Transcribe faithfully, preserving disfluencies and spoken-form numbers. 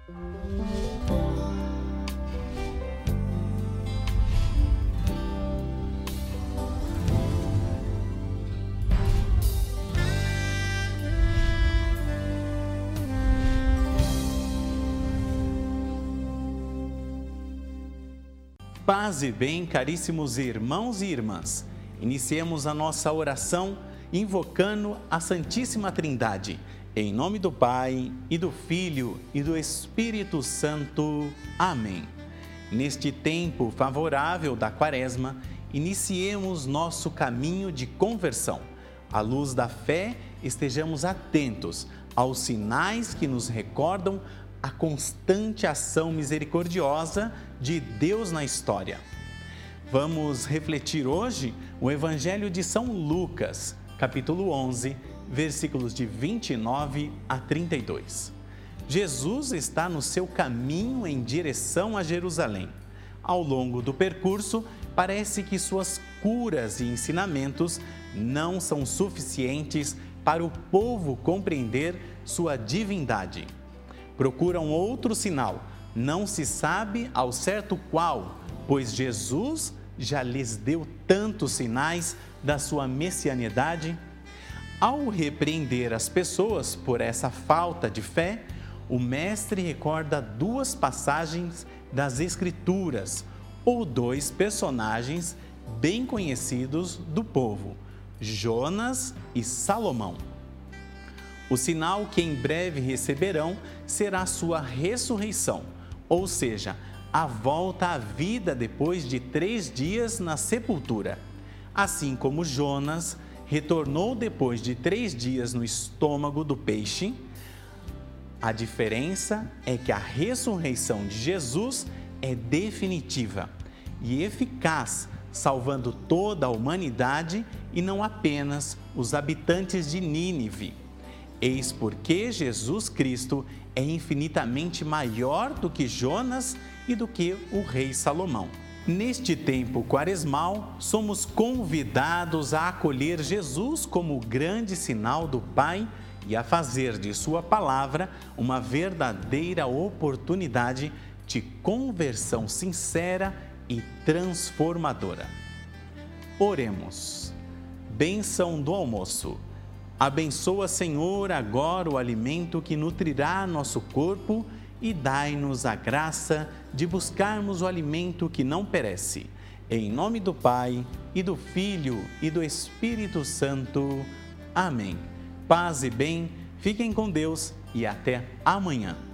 Paz e bem, caríssimos irmãos e irmãs. Iniciemos a nossa oração invocando a Santíssima Trindade. Em nome do Pai, e do Filho, e do Espírito Santo. Amém. Neste tempo favorável da Quaresma, iniciemos nosso caminho de conversão. À luz da fé, estejamos atentos aos sinais que nos recordam a constante ação misericordiosa de Deus na história. Vamos refletir hoje o Evangelho de São Lucas, capítulo onze, versículos de vinte e nove a trinta e dois. Jesus está no seu caminho em direção a Jerusalém. Ao longo do percurso, parece que suas curas e ensinamentos não são suficientes para o povo compreender sua divindade. Procuram outro sinal, não se sabe ao certo qual, pois Jesus já lhes deu tantos sinais da sua messianidade. Ao repreender as pessoas por essa falta de fé, o Mestre recorda duas passagens das Escrituras, ou dois personagens bem conhecidos do povo, Jonas e Salomão. O sinal que em breve receberão será sua ressurreição, ou seja, a volta à vida depois de três dias na sepultura. Assim como Jonas retornou depois de três dias no estômago do peixe, a diferença é que a ressurreição de Jesus é definitiva e eficaz, salvando toda a humanidade e não apenas os habitantes de Nínive. Eis porque Jesus Cristo é infinitamente maior do que Jonas e do que o rei Salomão. Neste tempo quaresmal, somos convidados a acolher Jesus como grande sinal do Pai e a fazer de sua palavra uma verdadeira oportunidade de conversão sincera e transformadora. Oremos. Bênção do almoço. Abençoa, Senhor, agora o alimento que nutrirá nosso corpo e dai-nos a graça de buscarmos o alimento que não perece. Em nome do Pai, e do Filho, e do Espírito Santo. Amém. Paz e bem, fiquem com Deus e até amanhã.